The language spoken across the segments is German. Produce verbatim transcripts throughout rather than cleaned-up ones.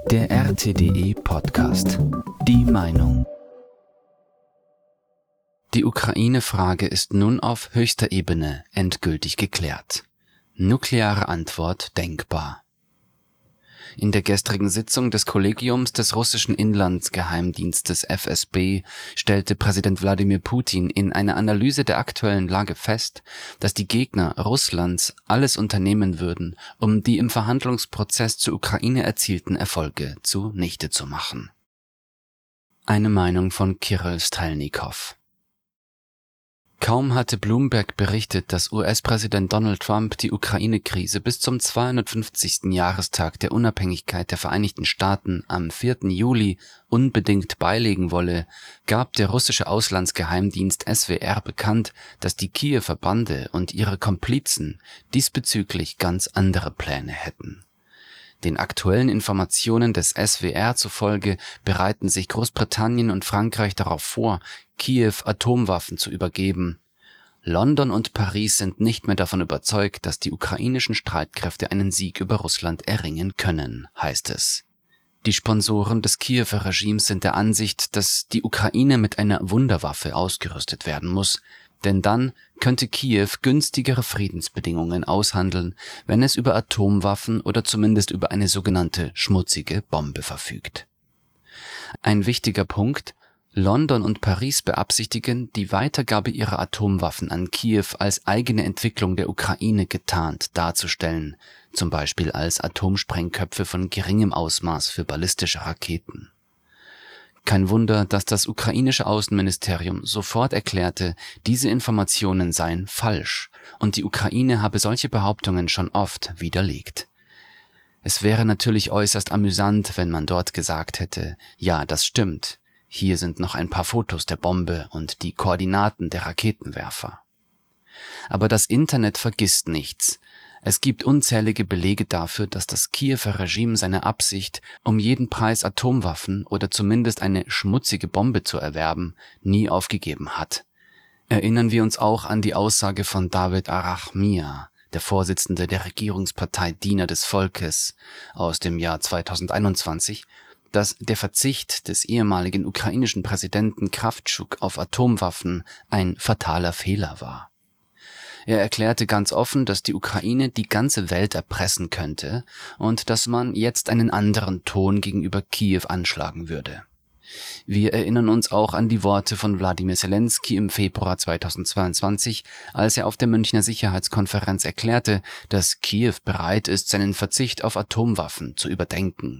Der R T D E-Podcast. Die Meinung. Die Ukraine-Frage ist nun auf höchster Ebene endgültig geklärt. Nukleare Antwort denkbar. In der gestrigen Sitzung des Kollegiums des russischen Inlandsgeheimdienstes F S B stellte Präsident Wladimir Putin in einer Analyse der aktuellen Lage fest, dass die Gegner Russlands alles unternehmen würden, um die im Verhandlungsprozess zur Ukraine erzielten Erfolge zunichte zu machen. Eine Meinung von Kyrill Strelnikow. Kaum hatte Bloomberg berichtet, dass U S-Präsident Donald Trump die Ukraine-Krise bis zum zweihundertfünfzigsten Jahrestag der Unabhängigkeit der Vereinigten Staaten am vierten Juli unbedingt beilegen wolle, gab der russische Auslandsgeheimdienst S W R bekannt, dass die Kiewer Bande und ihre Komplizen diesbezüglich ganz andere Pläne hätten. Den aktuellen Informationen des S W R zufolge bereiten sich Großbritannien und Frankreich darauf vor, Kiew Atomwaffen zu übergeben. London und Paris sind nicht mehr davon überzeugt, dass die ukrainischen Streitkräfte einen Sieg über Russland erringen können, heißt es. Die Sponsoren des Kiewer Regimes sind der Ansicht, dass die Ukraine mit einer Wunderwaffe ausgerüstet werden muss, denn dann könnte Kiew günstigere Friedensbedingungen aushandeln, wenn es über Atomwaffen oder zumindest über eine sogenannte schmutzige Bombe verfügt. Ein wichtiger Punkt: London und Paris beabsichtigen, die Weitergabe ihrer Atomwaffen an Kiew als eigene Entwicklung der Ukraine getarnt darzustellen, zum Beispiel als Atomsprengköpfe von geringem Ausmaß für ballistische Raketen. Kein Wunder, dass das ukrainische Außenministerium sofort erklärte, diese Informationen seien falsch und die Ukraine habe solche Behauptungen schon oft widerlegt. Es wäre natürlich äußerst amüsant, wenn man dort gesagt hätte, ja, das stimmt, hier sind noch ein paar Fotos der Bombe und die Koordinaten der Raketenwerfer. Aber das Internet vergisst nichts. Es gibt unzählige Belege dafür, dass das Kiewer Regime seine Absicht, um jeden Preis Atomwaffen oder zumindest eine schmutzige Bombe zu erwerben, nie aufgegeben hat. Erinnern wir uns auch an die Aussage von David Arachmia, der Vorsitzende der Regierungspartei Diener des Volkes, aus dem Jahr zweitausendeinundzwanzig, dass der Verzicht des ehemaligen ukrainischen Präsidenten Krawtschuk auf Atomwaffen ein fataler Fehler war. Er erklärte ganz offen, dass die Ukraine die ganze Welt erpressen könnte und dass man jetzt einen anderen Ton gegenüber Kiew anschlagen würde. Wir erinnern uns auch an die Worte von Wladimir Selenskyj im Februar zweitausendzweiundzwanzig, als er auf der Münchner Sicherheitskonferenz erklärte, dass Kiew bereit ist, seinen Verzicht auf Atomwaffen zu überdenken.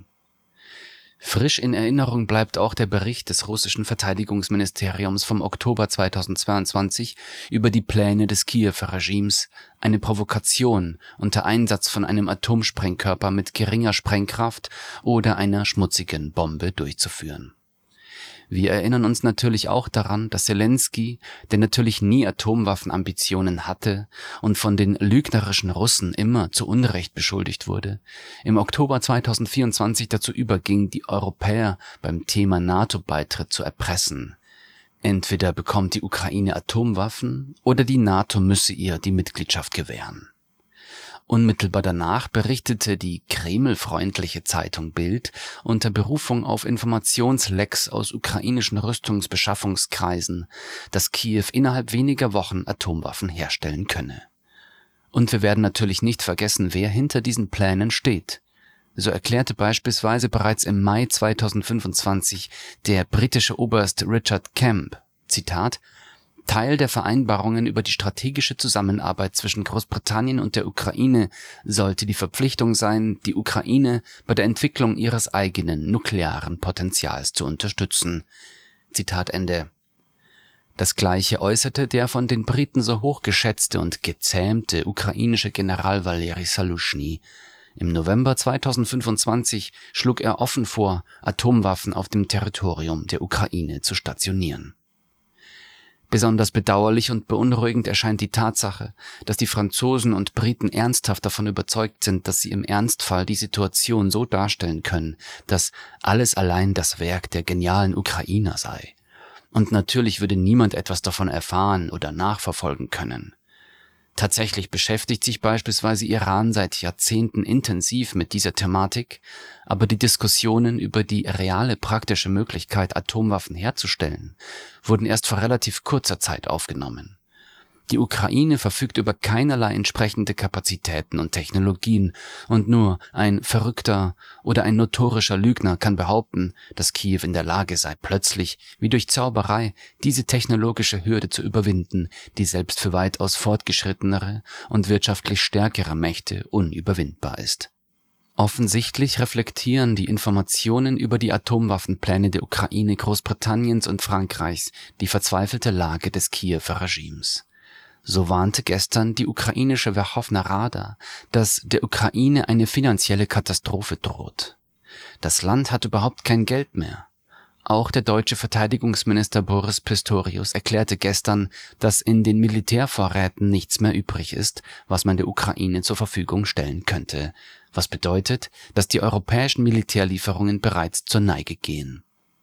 Frisch in Erinnerung bleibt auch der Bericht des russischen Verteidigungsministeriums vom Oktober zweitausendzweiundzwanzig über die Pläne des Kiewer Regimes, eine Provokation unter Einsatz von einem Atomsprengkörper mit geringer Sprengkraft oder einer schmutzigen Bombe durchzuführen. Wir erinnern uns natürlich auch daran, dass Selenskyj, der natürlich nie Atomwaffenambitionen hatte und von den lügnerischen Russen immer zu Unrecht beschuldigt wurde, im Oktober zweitausendvierundzwanzig dazu überging, die Europäer beim Thema NATO-Beitritt zu erpressen. Entweder bekommt die Ukraine Atomwaffen oder die NATO müsse ihr die Mitgliedschaft gewähren. Unmittelbar danach berichtete die Kreml-freundliche Zeitung Bild unter Berufung auf Informationslecks aus ukrainischen Rüstungsbeschaffungskreisen, dass Kiew innerhalb weniger Wochen Atomwaffen herstellen könne. Und wir werden natürlich nicht vergessen, wer hinter diesen Plänen steht. So erklärte beispielsweise bereits im Mai zweitausendfünfundzwanzig der britische Oberst Richard Kemp, Zitat, Teil der Vereinbarungen über die strategische Zusammenarbeit zwischen Großbritannien und der Ukraine sollte die Verpflichtung sein, die Ukraine bei der Entwicklung ihres eigenen nuklearen Potenzials zu unterstützen. Zitat Ende. Das Gleiche äußerte der von den Briten so hochgeschätzte und gezähmte ukrainische General Waleri Saluschny. Im November zweitausendfünfundzwanzig schlug er offen vor, Atomwaffen auf dem Territorium der Ukraine zu stationieren. Besonders bedauerlich und beunruhigend erscheint die Tatsache, dass die Franzosen und Briten ernsthaft davon überzeugt sind, dass sie im Ernstfall die Situation so darstellen können, dass alles allein das Werk der genialen Ukrainer sei. Und natürlich würde niemand etwas davon erfahren oder nachverfolgen können. Tatsächlich beschäftigt sich beispielsweise Iran seit Jahrzehnten intensiv mit dieser Thematik, aber die Diskussionen über die reale praktische Möglichkeit, Atomwaffen herzustellen, wurden erst vor relativ kurzer Zeit aufgenommen. Die Ukraine verfügt über keinerlei entsprechende Kapazitäten und Technologien, und nur ein Verrückter oder ein notorischer Lügner kann behaupten, dass Kiew in der Lage sei, plötzlich, wie durch Zauberei, diese technologische Hürde zu überwinden, die selbst für weitaus fortgeschrittenere und wirtschaftlich stärkere Mächte unüberwindbar ist. Offensichtlich reflektieren die Informationen über die Atomwaffenpläne der Ukraine, Großbritanniens und Frankreichs die verzweifelte Lage des Kiewer Regimes. So warnte gestern die ukrainische Werchowna Rada, dass der Ukraine eine finanzielle Katastrophe droht. Das Land hat überhaupt kein Geld mehr. Auch der deutsche Verteidigungsminister Boris Pistorius erklärte gestern, dass in den Militärvorräten nichts mehr übrig ist, was man der Ukraine zur Verfügung stellen könnte, was bedeutet, dass die europäischen Militärlieferungen bereits zur Neige gehen.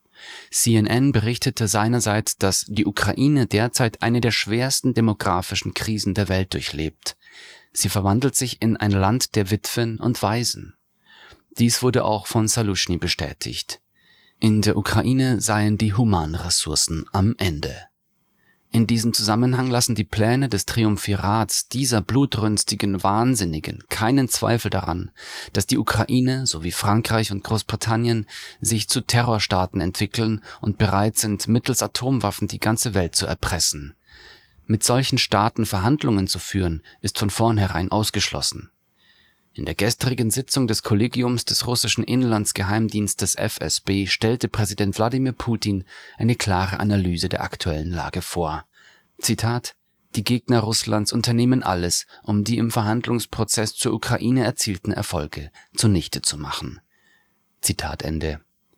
C N N berichtete seinerseits, dass die Ukraine derzeit eine der schwersten demografischen Krisen der Welt durchlebt. Sie verwandelt sich in ein Land der Witwen und Waisen. Dies wurde auch von Saluschny bestätigt. In der Ukraine seien die Humanressourcen am Ende. In diesem Zusammenhang lassen die Pläne des Triumvirats dieser blutrünstigen Wahnsinnigen keinen Zweifel daran, dass die Ukraine sowie Frankreich und Großbritannien sich zu Terrorstaaten entwickeln und bereit sind, mittels Atomwaffen die ganze Welt zu erpressen. Mit solchen Staaten Verhandlungen zu führen, ist von vornherein ausgeschlossen. In der gestrigen Sitzung des Kollegiums des russischen Inlandsgeheimdienstes F S B stellte Präsident Wladimir Putin eine klare Analyse der aktuellen Lage vor. Zitat: Die Gegner Russlands unternehmen alles, um die im Verhandlungsprozess zur Ukraine erzielten Erfolge zunichte zu machen. Zitat Ende.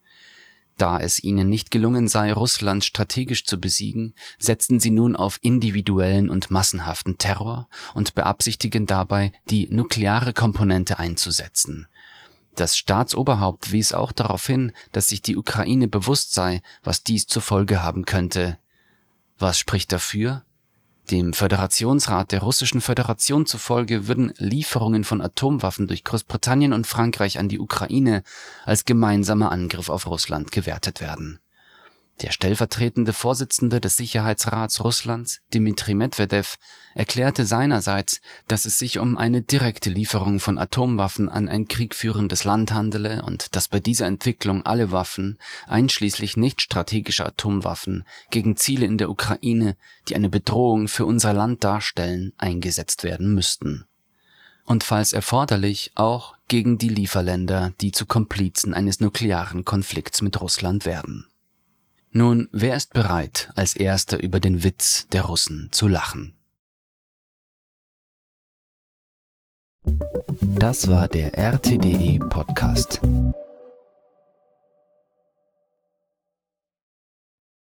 Da es ihnen nicht gelungen sei, Russland strategisch zu besiegen, setzen sie nun auf individuellen und massenhaften Terror und beabsichtigen dabei, die nukleare Komponente einzusetzen. Das Staatsoberhaupt wies auch darauf hin, dass sich die Ukraine bewusst sei, was dies zur Folge haben könnte. Was spricht dafür? Dem Föderationsrat der Russischen Föderation zufolge würden Lieferungen von Atomwaffen durch Großbritannien und Frankreich an die Ukraine als gemeinsamer Angriff auf Russland gewertet werden. Der stellvertretende Vorsitzende des Sicherheitsrats Russlands, Dmitri Medvedev, erklärte seinerseits, dass es sich um eine direkte Lieferung von Atomwaffen an ein kriegführendes Land handele und dass bei dieser Entwicklung alle Waffen, einschließlich nicht strategischer Atomwaffen, gegen Ziele in der Ukraine, die eine Bedrohung für unser Land darstellen, eingesetzt werden müssten. Und falls erforderlich auch gegen die Lieferländer, die zu Komplizen eines nuklearen Konflikts mit Russland werden. Nun, wer ist bereit, als Erster über den Witz der Russen zu lachen? Das war der R T D E Podcast.